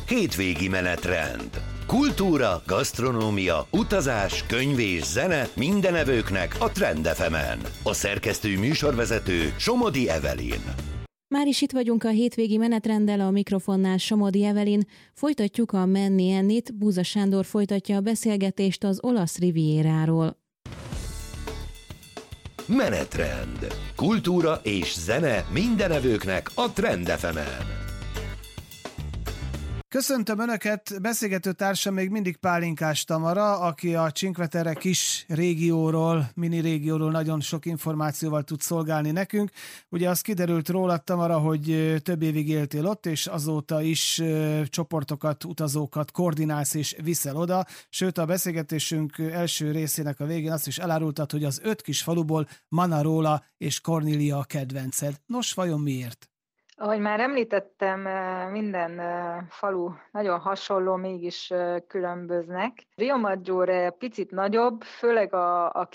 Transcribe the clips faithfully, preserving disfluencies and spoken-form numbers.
Hétvégi menetrend. Kultúra, gasztronómia, utazás, könyv és zene minden evőknek a Trend ef emen. A szerkesztő műsorvezető Somodi Evelyn. Már is itt vagyunk a hétvégi menetrenddel, a mikrofonnál Somodi Evelyn. Folytatjuk a Menni Ennit, Búza Sándor folytatja a beszélgetést az olasz Rivieráról. Menetrend. Kultúra és zene minden evőknek a Trend ef emen. Köszöntöm Önöket, beszélgető társam még mindig Pálinkás Tamara, aki a Cinque Terre kis régióról, mini régióról nagyon sok információval tud szolgálni nekünk. Ugye az kiderült rólad, Tamara, hogy több évig éltél ott, és azóta is csoportokat, utazókat koordinálsz és viszel oda. Sőt, a beszélgetésünk első részének a végén azt is elárultad, hogy az öt kis faluból Manarola és Corniglia a kedvenced. Nos, vajon miért? Ahogy már említettem, minden falu nagyon hasonló, mégis különböznek. Riomaggiore picit nagyobb, főleg a, a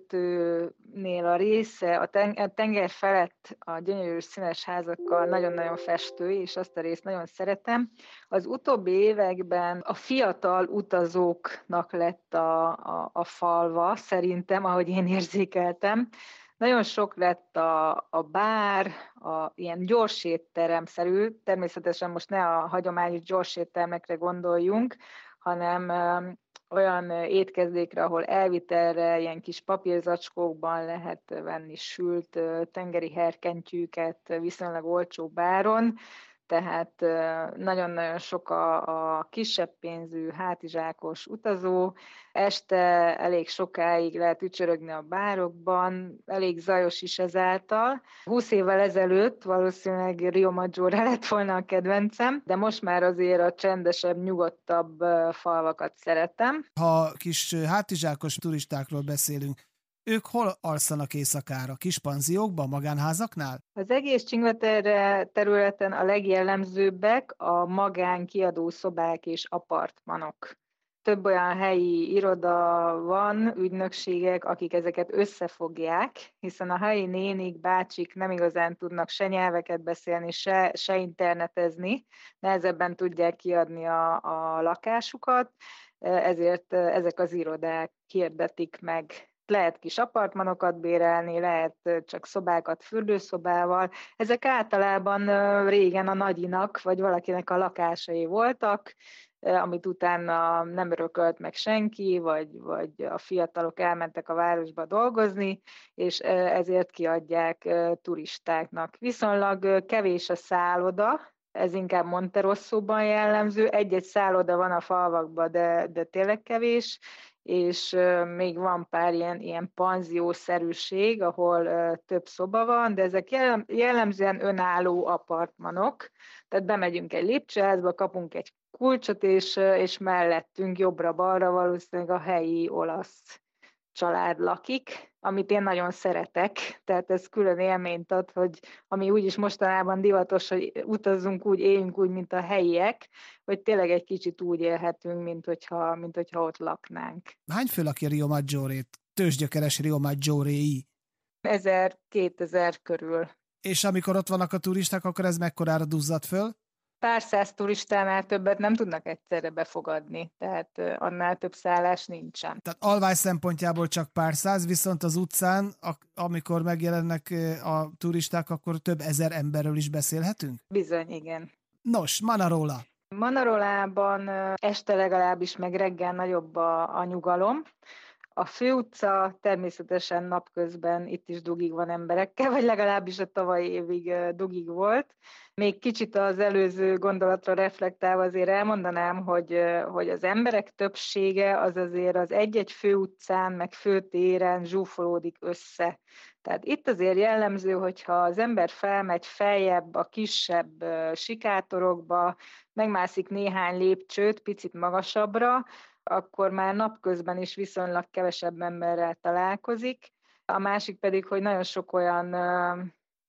kikötőnél a része, a tenger felett a gyönyörű színes házakkal nagyon-nagyon festő, és azt a részt nagyon szeretem. Az utóbbi években a fiatal utazóknak lett a, a, a falva, szerintem, ahogy én érzékeltem. Nagyon sok lett a, a bár, a ilyen gyors étteremszerű, természetesen most ne a hagyományos gyors éttermekre gondoljunk, hanem um, olyan étkezdékre, ahol elvitelre ilyen kis papírzacskókban lehet venni sült tengeri herkentyűket viszonylag olcsó báron, tehát nagyon-nagyon sok a, a kisebb pénzű, hátizsákos utazó, este elég sokáig lehet ücsörögni a bárokban, elég zajos is ezáltal. húsz évvel ezelőtt valószínűleg Riomaggiore lett volna a kedvencem, de most már azért a csendesebb, nyugodtabb falvakat szeretem. Ha kis hátizsákos turistákról beszélünk, ők hol alszanak éjszakára? Kis panziókban, magánházaknál? Az egész Cinque Terre területen a legjellemzőbbek a magán kiadó szobák és apartmanok. Több olyan helyi iroda van, ügynökségek, akik ezeket összefogják, hiszen a helyi nénik, bácsik nem igazán tudnak se nyelveket beszélni, se, se internetezni, nehezebben tudják kiadni a, a lakásukat, ezért ezek az irodák hirdetik meg. Lehet kis apartmanokat bérelni, lehet csak szobákat fürdőszobával. Ezek általában régen a nagyinak, vagy valakinek a lakásai voltak, amit utána nem örökölt meg senki, vagy, vagy a fiatalok elmentek a városba dolgozni, és ezért kiadják turistáknak. Viszonylag kevés a szálloda, ez inkább Monterossóban jellemző. Egy-egy szálloda van a falvakban, de, de tényleg kevés, és még van pár ilyen, ilyen panziószerűség, ahol több szoba van, de ezek jellemzően önálló apartmanok, tehát bemegyünk egy lépcsőházba, kapunk egy kulcsot, és, és mellettünk jobbra-balra valószínűleg a helyi olasz család lakik, amit én nagyon szeretek, tehát ez külön élményt ad, hogy ami úgyis mostanában divatos, hogy utazzunk úgy, éljünk úgy, mint a helyiek, hogy tényleg egy kicsit úgy élhetünk, mint hogyha, mint hogyha ott laknánk. Hány fő lakja Riomaggiorét? Tőzsgyökeres Riomaggiorei? ezer-kétezer körül. És amikor ott vannak a turisták, akkor ez mekkorára duzzad föl? Pár száz turistánál többet nem tudnak egyszerre befogadni, tehát annál több szállás nincsen. Tehát alvány szempontjából csak pár száz, viszont az utcán, amikor megjelennek a turisták, akkor több ezer emberről is beszélhetünk? Bizony, igen. Nos, Manarola. Manarolában este legalábbis, meg reggel nagyobb a, a nyugalom. A főutca természetesen napközben itt is dugig van emberekkel, vagy legalábbis a tavalyi évig dugig volt. Még kicsit az előző gondolatra reflektálva azért elmondanám, hogy, hogy az emberek többsége az azért az egy-egy főutcán, meg főtéren zsúfolódik össze. Tehát itt azért jellemző, hogyha az ember felmegy feljebb a kisebb sikátorokba, megmászik néhány lépcsőt, picit magasabbra, akkor már napközben is viszonylag kevesebb emberrel találkozik. A másik pedig, hogy nagyon sok olyan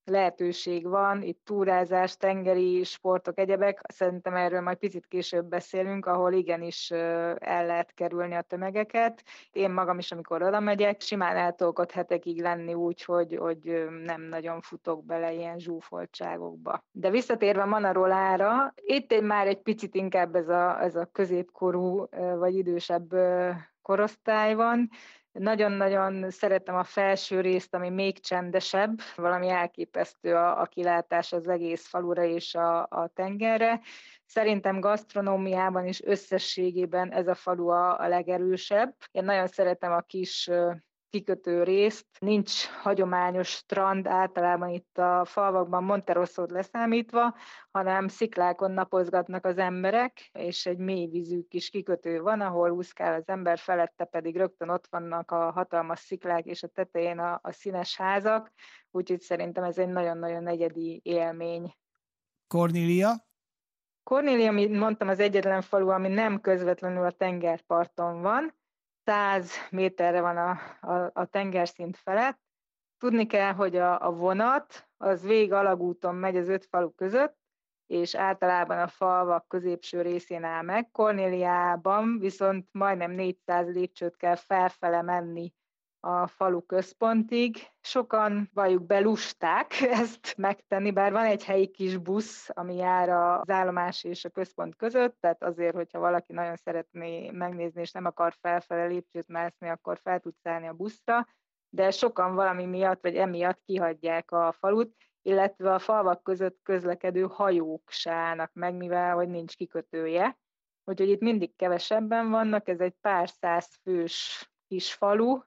lehetőség van, itt túrázás, tengeri sportok, egyebek, szerintem erről majd picit később beszélünk, ahol igenis el lehet kerülni a tömegeket. Én magam is, amikor oda megyek, simán el tudok ott hetekig lenni úgy, hogy, hogy nem nagyon futok bele ilyen zsúfoltságokba. De visszatérve Manarolára, itt már egy picit inkább ez a, ez a középkorú vagy idősebb korosztály van. Nagyon-nagyon szeretem a felső részt, ami még csendesebb, valami elképesztő a, a kilátás az egész falura és a, a tengerre. Szerintem gasztronómiában is összességében ez a falu a, a legerősebb. Én nagyon szeretem a kis kikötő részt. Nincs hagyományos strand általában itt a falvakban, Monterossót leszámítva, hanem sziklákon napozgatnak az emberek, és egy mélyvízű kis kikötő van, ahol úszkál az ember, felette pedig rögtön ott vannak a hatalmas sziklák, és a tetején a, a színes házak, úgyhogy szerintem ez egy nagyon-nagyon egyedi élmény. Cornelia? Cornelia, mint mondtam, az egyetlen falu, ami nem közvetlenül a tengerparton van, száz méterre van a, a, a tengerszint felett. Tudni kell, hogy a, a vonat az végig alagúton megy az öt falu között, és általában a falvak középső részén áll meg. Cornéliában viszont majdnem négyszáz lépcsőt kell felfele menni a falu központig. Sokan, valljuk be, lusták ezt megtenni, bár van egy helyi kis busz, ami jár az állomás és a központ között, tehát azért, hogyha valaki nagyon szeretné megnézni, és nem akar felfele lépcsőt mászni, akkor fel tud szállni a buszra, de sokan valami miatt, vagy emiatt kihagyják a falut, illetve a falvak között közlekedő hajók se állnak meg, mivel hogy nincs kikötője. Úgyhogy itt mindig kevesebben vannak, ez egy pár száz fős kis falu,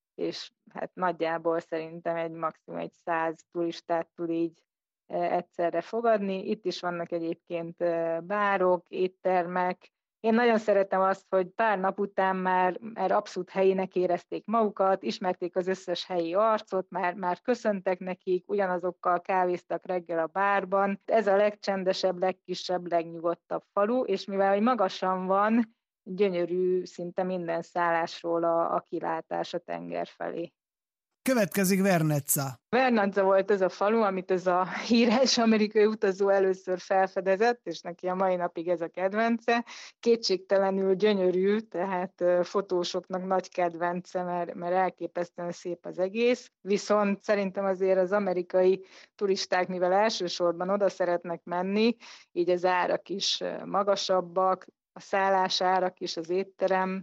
és hát nagyjából szerintem egy maximum egy száz turistát tud így egyszerre fogadni. Itt is vannak egyébként bárok, éttermek. Én nagyon szeretem azt, hogy pár nap után már, már abszolút helyinek érezték magukat, ismerték az összes helyi arcot, már, már köszöntek nekik, ugyanazokkal kávéztak reggel a bárban. Ez a legcsendesebb, legkisebb, legnyugodtabb falu, és mivel hogy magasan van, gyönyörű szinte minden szállásról a, a kilátás a tenger felé. Következik Vernezza. Vernezza volt ez a falu, amit ez a híres amerikai utazó először felfedezett, és neki a mai napig ez a kedvence. Kétségtelenül gyönyörű, tehát fotósoknak nagy kedvence, mert, mert elképesztően szép az egész. Viszont szerintem azért az amerikai turisták, mivel elsősorban oda szeretnek menni, így az árak is magasabbak, a szállás árak is, az étterem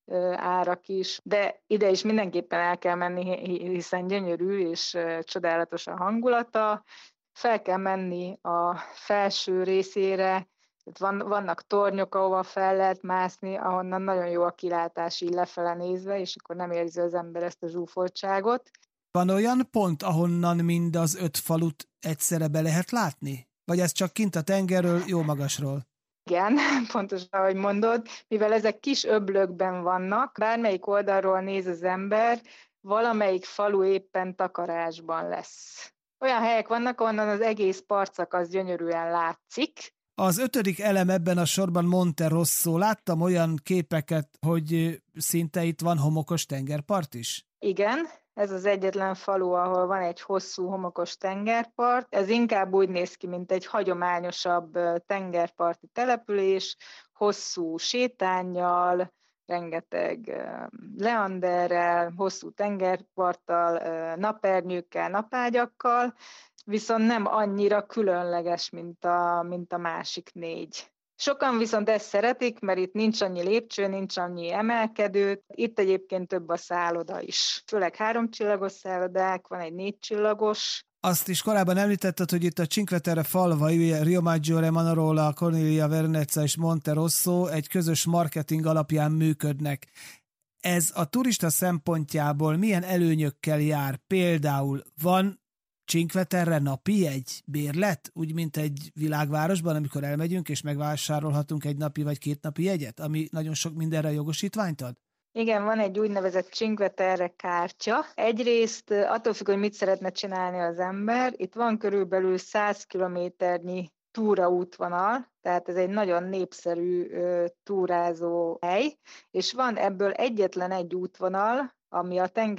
árak is, de ide is mindenképpen el kell menni, hiszen gyönyörű és csodálatos a hangulata. Fel kell menni a felső részére, van, vannak tornyok, ahova fel lehet mászni, ahonnan nagyon jó a kilátás így lefele nézve, és akkor nem érzi az ember ezt a zsúfoltságot. Van olyan pont, ahonnan mind az öt falut egyszerre be lehet látni? Vagy ez csak kint a tengerről, jó magasról? Igen, pontosan ahogy mondod, mivel ezek kis öblökben vannak, bármelyik oldalról néz az ember, valamelyik falu éppen takarásban lesz. Olyan helyek vannak, ahonnan az egész partszakasz gyönyörűen látszik. Az ötödik elem ebben a sorban Monterosso. Láttam olyan képeket, hogy szinte itt van homokos tengerpart is? Igen, ez az egyetlen falu, ahol van egy hosszú homokos tengerpart. Ez inkább úgy néz ki, mint egy hagyományosabb tengerparti település, hosszú sétánnyal, rengeteg leanderrel, hosszú tengerparttal, napernyőkkel, napágyakkal, viszont nem annyira különleges, mint a, mint a másik négy. Sokan viszont ezt szeretik, mert itt nincs annyi lépcső, nincs annyi emelkedő. Itt egyébként több a szálloda is. Főleg háromcsillagos szállodák, van egy négycsillagos. Azt is korábban említetted, hogy itt a Cinque Terre falvai, Rio Maggiore, Manarola, Cornelia, Vernezza és Monterosso egy közös marketing alapján működnek. Ez a turista szempontjából milyen előnyökkel jár? Például van Cinque Terre napi egy bérlet, úgy, mint egy világvárosban, amikor elmegyünk és megvásárolhatunk egy napi vagy két napi jegyet, ami nagyon sok mindenre jogosítványt ad? Igen, van egy úgynevezett Cinque Terre kártya. Egyrészt attól függ, hogy mit szeretne csinálni az ember. Itt van körülbelül száz kilométernyi túraútvonal, tehát ez egy nagyon népszerű uh, túrázó hely, és van ebből egyetlen egy útvonal, ami a tenger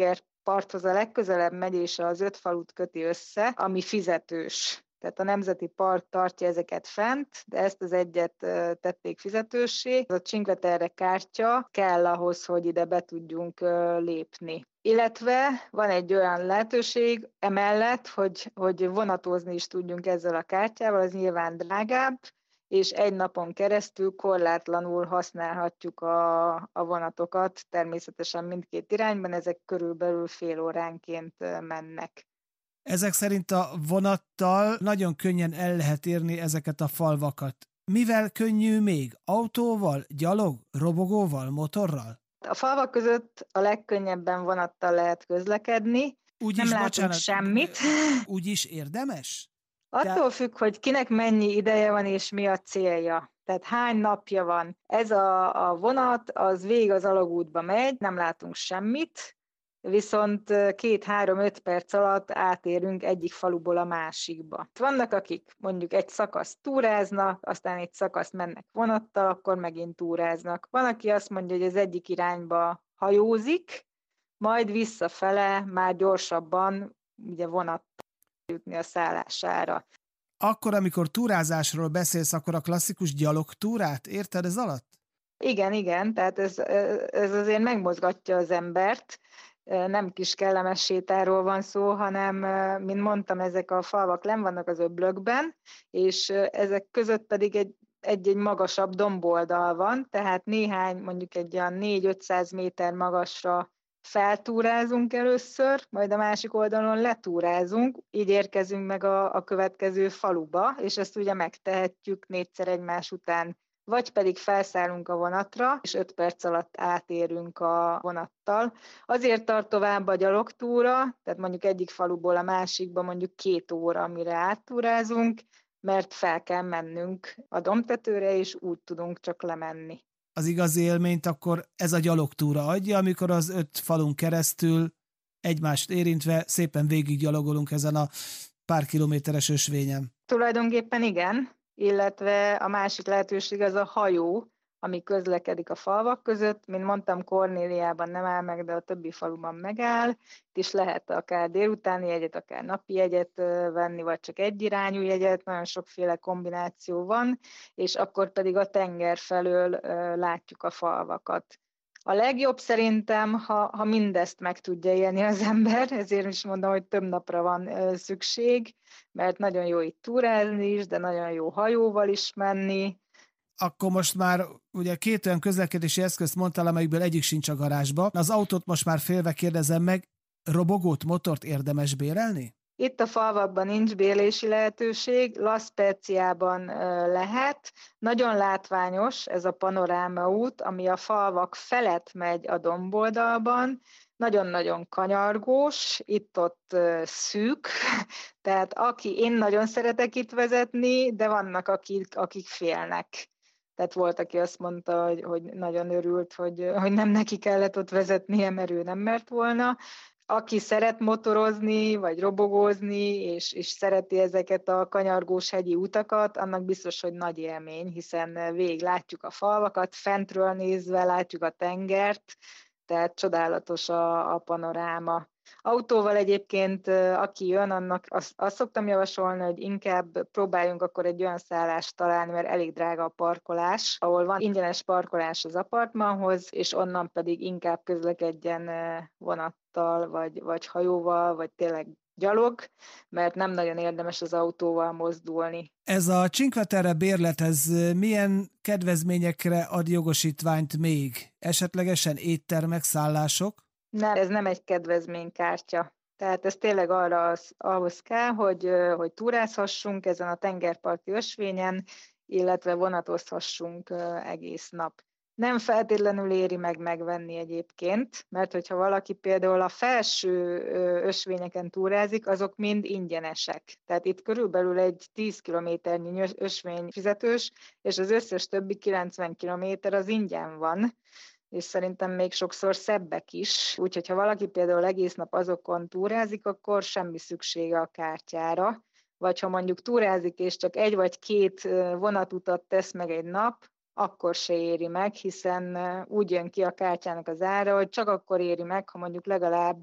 parthoz a legközelebb megy, és az öt falut köti össze, ami fizetős. Tehát a Nemzeti Park tartja ezeket fent, de ezt az egyet tették fizetőssé. A Cinque Terre kártya kell ahhoz, hogy ide be tudjunk lépni. Illetve van egy olyan lehetőség emellett, hogy, hogy vonatozni is tudjunk ezzel a kártyával, az nyilván drágább, és egy napon keresztül korlátlanul használhatjuk a, a vonatokat, természetesen mindkét irányban, ezek körülbelül fél óránként mennek. Ezek szerint a vonattal nagyon könnyen el lehet érni ezeket a falvakat. Mivel könnyű még? Autóval, gyalog, robogóval, motorral? A falvak között a legkönnyebben vonattal lehet közlekedni, úgy nem is, látunk bocsánat, semmit. Úgy is érdemes? Attól függ, hogy kinek mennyi ideje van és mi a célja. Tehát hány napja van. Ez a, a vonat, az végig az alagútba megy, nem látunk semmit, viszont két-három-öt perc alatt átérünk egyik faluból a másikba. Vannak, akik mondjuk egy szakaszt túráznak, aztán egy szakaszt mennek vonattal, akkor megint túráznak. Van, aki azt mondja, hogy az egyik irányba hajózik, majd visszafele már gyorsabban ugye vonattal jutni a szállására. Akkor, amikor túrázásról beszélsz, akkor a klasszikus gyalogtúrát érted ez alatt? Igen, igen, tehát ez, ez azért megmozgatja az embert. Nem kis kellemes sétáról van szó, hanem, mint mondtam, ezek a falvak lenn vannak az öblökben, és ezek között pedig egy egy-egy magasabb domboldal van, tehát néhány, mondjuk egy olyan négy-ötszáz méter magasra feltúrázunk először, majd a másik oldalon letúrázunk, így érkezünk meg a, a következő faluba, és ezt ugye megtehetjük négyszer egymás után. Vagy pedig felszállunk a vonatra, és öt perc alatt átérünk a vonattal. Azért tart tovább a gyalogtúra, tehát mondjuk egyik faluból a másikba mondjuk két óra, amire áttúrázunk, mert fel kell mennünk a dombtetőre, és úgy tudunk csak lemenni. Az igazi élményt akkor ez a gyalogtúra adja, amikor az öt falun keresztül egymást érintve szépen végiggyalogolunk ezen a pár kilométeres ösvényen. Tulajdonképpen igen, illetve a másik lehetőség az a hajó, ami közlekedik a falvak között. Mint mondtam, Kornéliában nem áll meg, de a többi faluban megáll. Itt is lehet akár délutáni jegyet, akár napi jegyet venni, vagy csak egyirányú jegyet, nagyon sokféle kombináció van, és akkor pedig a tenger felől látjuk a falvakat. A legjobb szerintem, ha, ha mindezt meg tudja élni az ember, ezért is mondom, hogy több napra van szükség, mert nagyon jó itt túrázni is, de nagyon jó hajóval is menni. Akkor most már ugye két olyan közlekedési eszközt mondtál, amelyikből egyik sincs a garázsba. Az autót most már félve kérdezem meg, robogót, motort érdemes bérelni? Itt a falvakban nincs bérési lehetőség, La Speziában lehet. Nagyon látványos ez a panorámaút, ami a falvak felett megy a domboldalban. Nagyon-nagyon kanyargós, itt-ott szűk, tehát aki, én nagyon szeretek itt vezetni, de vannak akik, akik félnek. Tehát volt, aki azt mondta, hogy, hogy nagyon örült, hogy, hogy nem neki kellett ott vezetnie, mert ő nem mert volna. Aki szeret motorozni, vagy robogózni, és, és szereti ezeket a kanyargós hegyi utakat, annak biztos, hogy nagy élmény, hiszen végig látjuk a falvakat, fentről nézve látjuk a tengert, tehát csodálatos a, a panoráma. Autóval egyébként, aki jön, annak azt, azt szoktam javasolni, hogy inkább próbáljunk akkor egy olyan szállást találni, mert elég drága a parkolás, ahol van ingyenes parkolás az apartmanhoz, és onnan pedig inkább közlekedjen vonattal, vagy, vagy hajóval, vagy tényleg gyalog, mert nem nagyon érdemes az autóval mozdulni. Ez a Cinque Terre bérlet, ez milyen kedvezményekre ad jogosítványt még? Esetlegesen éttermek, szállások? Nem, ez nem egy kedvezménykártya. Tehát ez tényleg arra az, ahhoz kell, hogy, hogy túrázhassunk ezen a tengerparti ösvényen, illetve vonatozhassunk egész nap. Nem feltétlenül éri meg megvenni egyébként, mert hogyha valaki például a felső ösvényeken túrázik, azok mind ingyenesek. Tehát itt körülbelül egy tíz kilométernyi ösvény fizetős, és az összes többi kilencven kilométer az ingyen van, és szerintem még sokszor szebbek is. Úgyhogy ha valaki például egész nap azokon túrázik, akkor semmi szüksége a kártyára. Vagy ha mondjuk túrázik, és csak egy vagy két vonatutat tesz meg egy nap, akkor se éri meg, hiszen úgy jön ki a kártyának az ára, hogy csak akkor éri meg, ha mondjuk legalább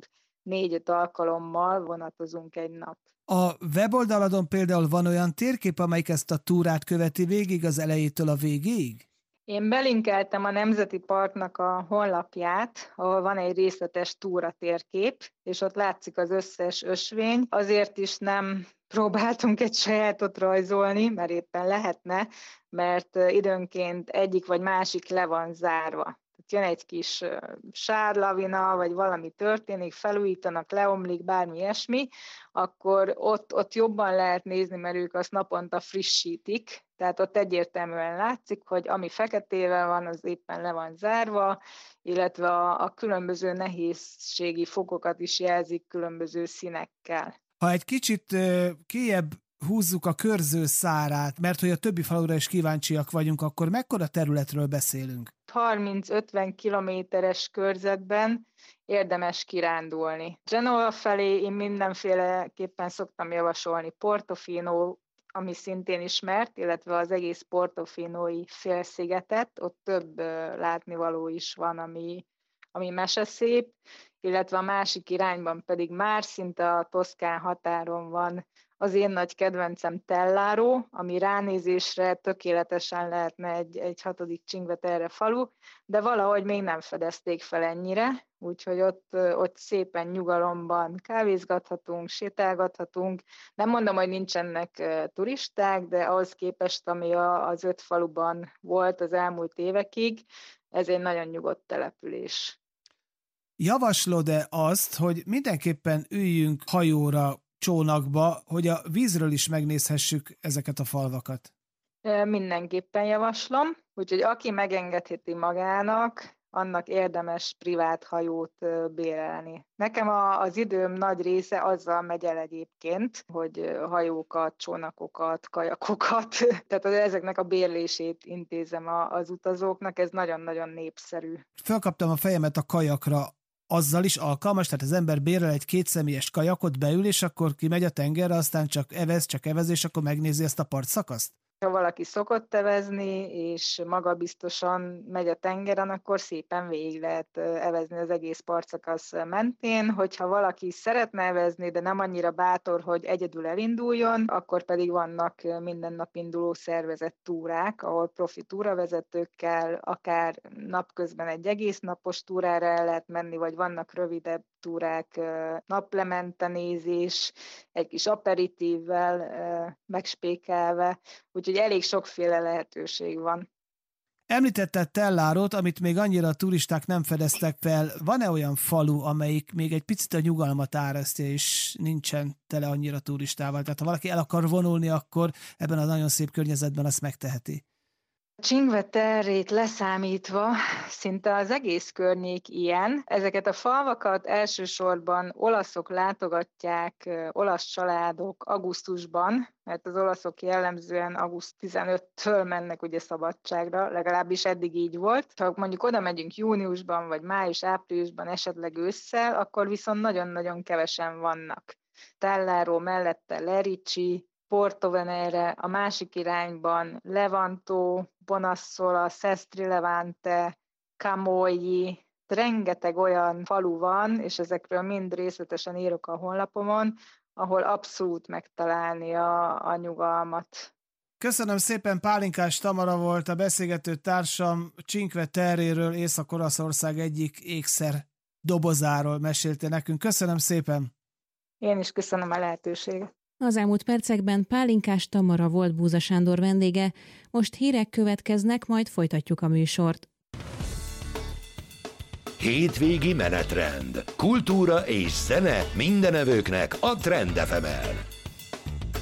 négy-öt alkalommal vonatozunk egy nap. A weboldaladon például van olyan térkép, amelyik ezt a túrát követi végig az elejétől a végéig? Én belinkeltem a Nemzeti Parknak a honlapját, ahol van egy részletes túratérkép, és ott látszik az összes ösvény. Azért is nem próbáltunk egy sajátot rajzolni, mert éppen lehetne, mert időnként egyik vagy másik le van zárva. Jön egy kis sárlavina, vagy valami történik, felújítanak, leomlik, bármi ilyesmi, akkor ott, ott jobban lehet nézni, mert ők azt naponta frissítik, tehát ott egyértelműen látszik, hogy ami feketével van, az éppen le van zárva, illetve a, a különböző nehézségi fokokat is jelzik különböző színekkel. Ha egy kicsit kijebb húzzuk a körző szárát, mert hogy a többi falura is kíváncsiak vagyunk, akkor mekkora területről beszélünk? harminc-ötven kilométeres körzetben érdemes kirándulni. Genova felé én mindenféleképpen szoktam javasolni Portofino, ami szintén ismert, illetve az egész portofinói félszigetet, ott több látnivaló is van, ami, ami meseszép, illetve a másik irányban pedig már szinte a toszkán határon van az én nagy kedvencem Tellaro, ami ránézésre tökéletesen lehetne egy, egy hatodik Cinque Terre falu, de valahogy még nem fedezték fel ennyire, úgyhogy ott, ott szépen nyugalomban kávézgathatunk, sétálgathatunk. Nem mondom, hogy nincsenek turisták, de ahhoz képest, ami az öt faluban volt az elmúlt évekig, ez egy nagyon nyugodt település. Javaslod-e azt, hogy mindenképpen üljünk hajóra, csónakba, hogy a vízről is megnézhessük ezeket a falvakat? Mindenképpen javaslom, úgyhogy aki megengedheti magának, annak érdemes privát hajót bérelni. Nekem a, az időm nagy része azzal megy el egyébként, hogy hajókat, csónakokat, kajakokat, tehát ezeknek a bérlését intézem az utazóknak, ez nagyon-nagyon népszerű. Felkaptam a fejemet a kajakra, azzal is alkalmas, tehát az ember bérel egy kétszemélyes kajakot, beül, és akkor kimegy a tengerre, aztán csak evez, csak evez, és akkor megnézi ezt a partszakaszt? Ha valaki szokott evezni, és magabiztosan megy a tengeren, akkor szépen végig lehet evezni az egész partszakasz mentén. Hogyha valaki szeretne evezni, de nem annyira bátor, hogy egyedül elinduljon, akkor pedig vannak minden nap induló szervezett túrák, ahol profi túravezetőkkel, akár napközben egy egész napos túrára el lehet menni, vagy vannak rövidebb túrák, naplementenézés, egy kis aperitívvel megspékelve, úgyhogy elég sokféle lehetőség van. Említetted Tellarot, amit még annyira a turisták nem fedeztek fel. Van-e olyan falu, amelyik még egy picit a nyugalmat árasztja, és nincsen tele annyira turistával? Tehát ha valaki el akar vonulni, akkor ebben a nagyon szép környezetben azt megteheti. Cinque Terrét leszámítva szinte az egész környék ilyen. Ezeket a falvakat elsősorban olaszok látogatják, olasz családok augusztusban, mert az olaszok jellemzően augusztus tizenötödikétől mennek ugye szabadságra, legalábbis eddig így volt. Ha mondjuk oda megyünk júniusban, vagy május-áprilisban, esetleg ősszel, akkor viszont nagyon-nagyon kevesen vannak. Tellaro mellette Lerici, Portovenere, a másik irányban Levanto, Bonassola, Sestri Levante, Camogli, rengeteg olyan falu van, és ezekről mind részletesen írok a honlapomon, ahol abszolút megtalálni a, a nyugalmat. Köszönöm szépen, Pálinkás Tamara volt a beszélgető társam, Cinque Terréről, Észak-Olaszország egyik ékszer dobozáról mesélte nekünk. Köszönöm szépen! Én is köszönöm a lehetőséget. Az elmúlt percekben Pálinkás Tamara volt Búza Sándor vendége. Most hírek következnek, majd folytatjuk a műsort. Hétvégi menetrend. Kultúra és zene mindenevőknek a Trend ef emen.